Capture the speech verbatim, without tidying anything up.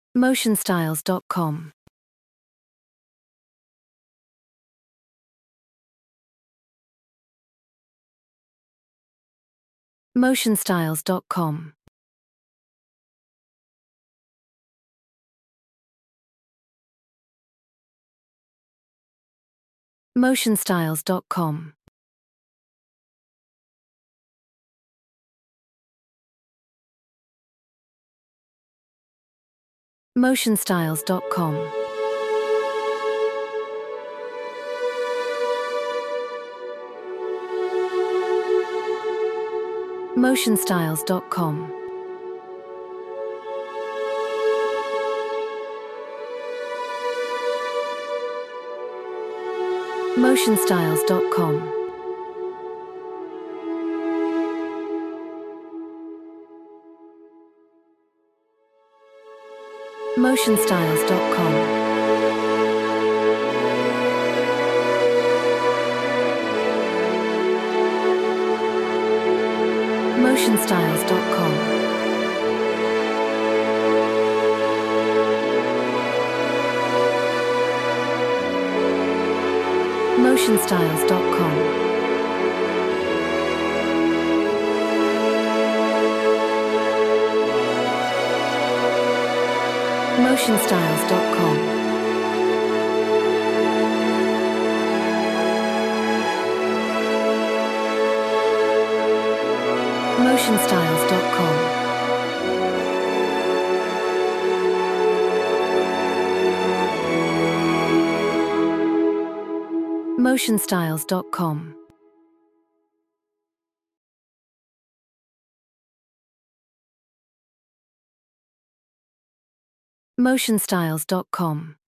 motion styles dot com motion styles dot com motion styles dot com motion styles dot com motion styles dot com motion styles dot com motion styles dot com motion styles dot com motion styles dot com motion styles dot com motion styles dot com motion styles dot com motion styles dot com